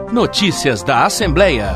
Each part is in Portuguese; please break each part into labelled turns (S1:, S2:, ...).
S1: Notícias da Assembleia.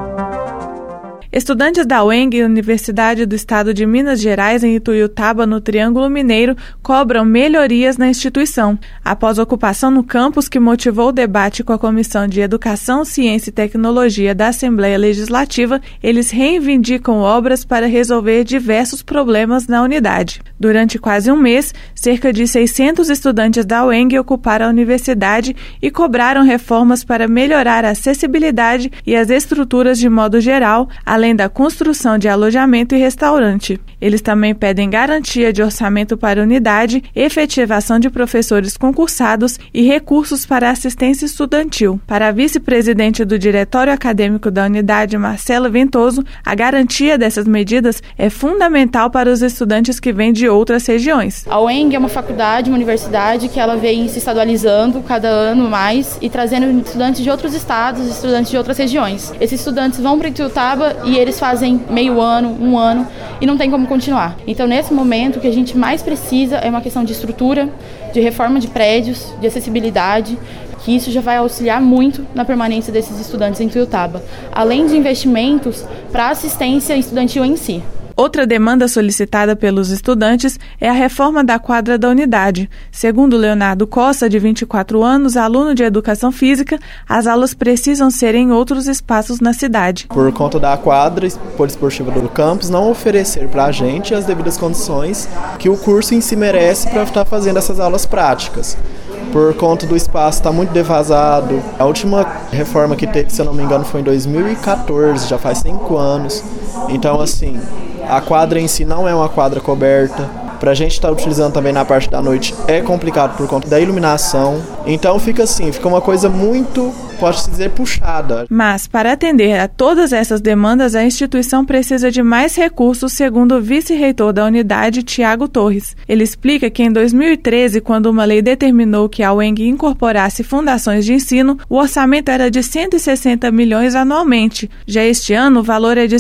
S2: Estudantes da UENG, Universidade do Estado de Minas Gerais, em Ituiutaba, no Triângulo Mineiro, cobram melhorias na instituição. Após a ocupação no campus que motivou o debate com a Comissão de Educação, Ciência e Tecnologia da Assembleia Legislativa, eles reivindicam obras para resolver diversos problemas na unidade. Durante quase um mês, cerca de 600 estudantes da UENG ocuparam a universidade e cobraram reformas para melhorar a acessibilidade e as estruturas de modo geral, além da construção de alojamento e restaurante. Eles também pedem garantia de orçamento para a unidade, efetivação de professores concursados e recursos para assistência estudantil. Para a vice-presidente do Diretório Acadêmico da unidade, Marcela Ventoso, a garantia dessas medidas é fundamental para os estudantes que vêm de outras regiões.
S3: A UENG é uma faculdade, uma universidade que ela vem se estadualizando cada ano mais e trazendo estudantes de outros estados, estudantes de outras regiões. Esses estudantes vão para Ituiutaba e eles fazem meio ano, um ano e não tem como continuar. Então, nesse momento, o que a gente mais precisa é uma questão de estrutura, de reforma de prédios, de acessibilidade, que isso já vai auxiliar muito na permanência desses estudantes em Ituiutaba, além de investimentos para a assistência estudantil em si.
S2: Outra demanda solicitada pelos estudantes é a reforma da quadra da unidade. Segundo Leonardo Costa, de 24 anos, aluno de Educação Física, as aulas precisam ser em outros espaços na cidade.
S4: Por conta da quadra poliesportiva do campus não oferecer para a gente as devidas condições que o curso em si merece para estar fazendo essas aulas práticas. Por conta do espaço estar muito devasado. A última reforma que teve, se eu não me engano, foi em 2014, já faz 5 anos. Então, assim, a quadra em si não é uma quadra coberta. Para a gente estar utilizando também na parte da noite é complicado por conta da iluminação. Então fica uma coisa muito, pode-se dizer, puxada.
S2: Mas para atender a todas essas demandas, a instituição precisa de mais recursos, segundo o vice-reitor da unidade, Tiago Torres. Ele explica que em 2013, quando uma lei determinou que a UENG incorporasse fundações de ensino, o orçamento era de 160 milhões anualmente. Já este ano, o valor é de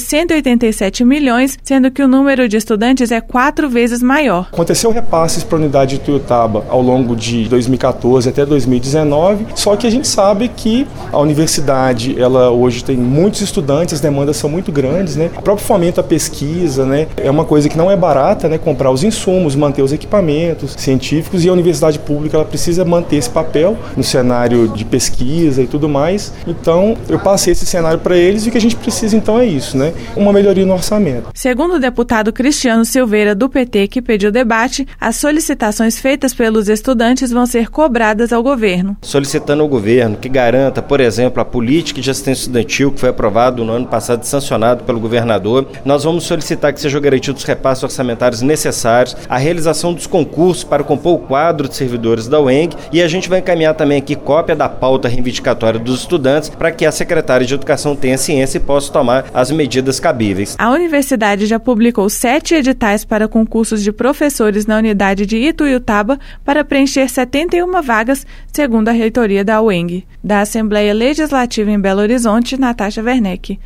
S2: 187 milhões, sendo que o número de estudantes é 4 vezes maior.
S5: Aconteceu repasses para a unidade de Ituiutaba ao longo de 2014 até 2019, só que a gente sabe que a universidade, ela hoje tem muitos estudantes, as demandas são muito grandes, né? O próprio fomento à pesquisa, né? É uma coisa que não é barata, né? Comprar os insumos, manter os equipamentos científicos, e a universidade pública ela precisa manter esse papel no cenário de pesquisa e tudo mais. Então, eu passei esse cenário para eles e o que a gente precisa então é isso, né? Uma melhoria no orçamento.
S2: Segundo o deputado Cristiano Silveira, do PT, que pediu o debate, as solicitações feitas pelos estudantes vão ser cobradas ao governo.
S6: Solicitando ao governo que garanta, por exemplo, a política de assistência estudantil que foi aprovado no ano passado e sancionado pelo governador. Nós vamos solicitar que sejam garantidos os repasses orçamentários necessários, a realização dos concursos para compor o quadro de servidores da UENG, e a gente vai encaminhar também aqui cópia da pauta reivindicatória dos estudantes para que a secretária de Educação tenha ciência e possa tomar as medidas cabíveis.
S2: A universidade já publicou 7 editais para concursos de professores na unidade de Ituiutaba para preencher 71 vagas, segundo a reitoria da UENG. Da Assembleia Legislativa em Belo Horizonte, Natasha Werneck.